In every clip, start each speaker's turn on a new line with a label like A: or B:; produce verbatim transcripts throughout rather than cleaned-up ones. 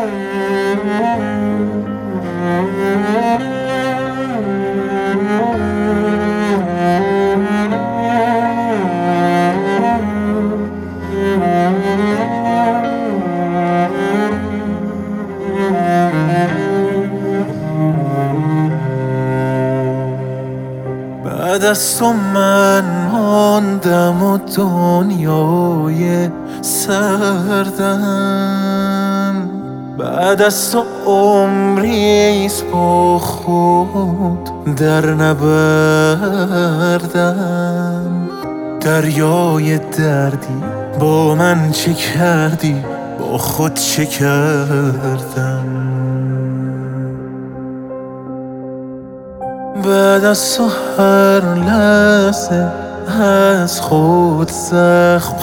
A: بعد از تو من ماندم و دنیای سردم، بعد از تو عمریست با خود در نبردم. دریای دردی با من چه کردی، با خود چه کردم. بعد از تو هر لحظه از خود زخم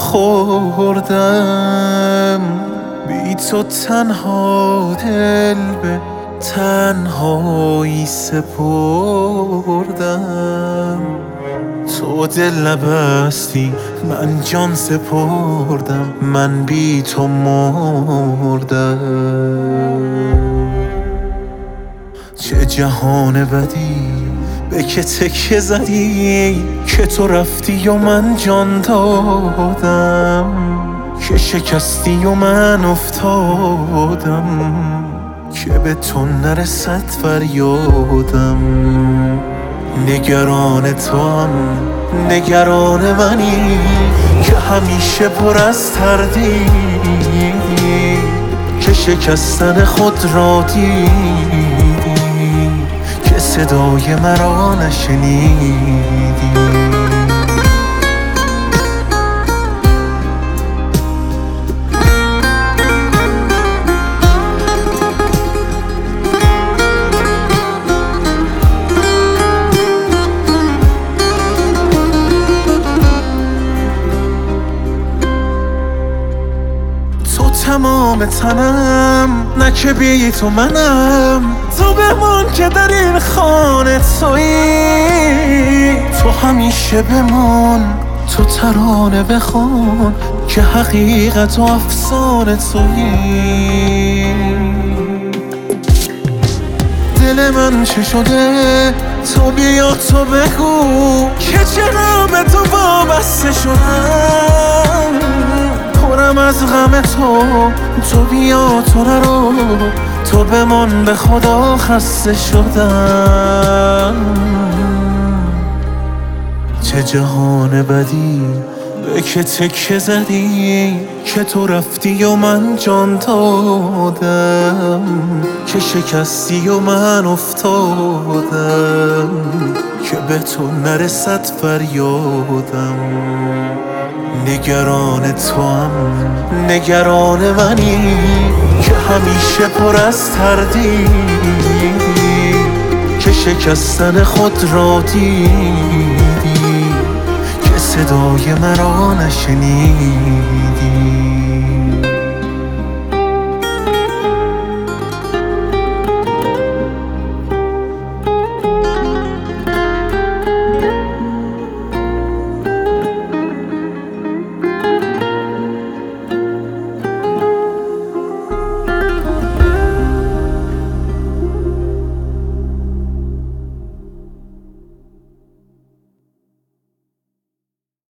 A: خوردم، بی تو تنها دل به تنهایی سپردم. تو دل نبستی من جان سپردم، من بی تو مردم. چه جهان بدی به که تکه زدی، که تو رفتی و من جان دادم، که شکستی و من افتادم، که به تو نرسد فریادم. نگران توام، نگران منی که همیشه پر از تردی، که شکستن خود را دیدی، که صدای مرا نشنیدی. تمام تنم نه که بی تو منم، تو بمان که در این خانه تویی. تو همیشه بمان، تو ترانه بخوان که حقیقت و افسانه تویی. دل من چه شده تو بیا تو بگو، که چرا به تو وابسته شدم. پرم از غم تو، تو بیا تو نرو، تو بمان به خدا خسته شدم. چه جهان بدی به که تکه زدی، که تو رفتی و من جان دادم، که شکستی و من افتادم، که به تو نرسد فریادم. نگران توام، نگران منی که همیشه پر از تردی، که شکستن خود را دیدی، که صدای مرا نشنیدی.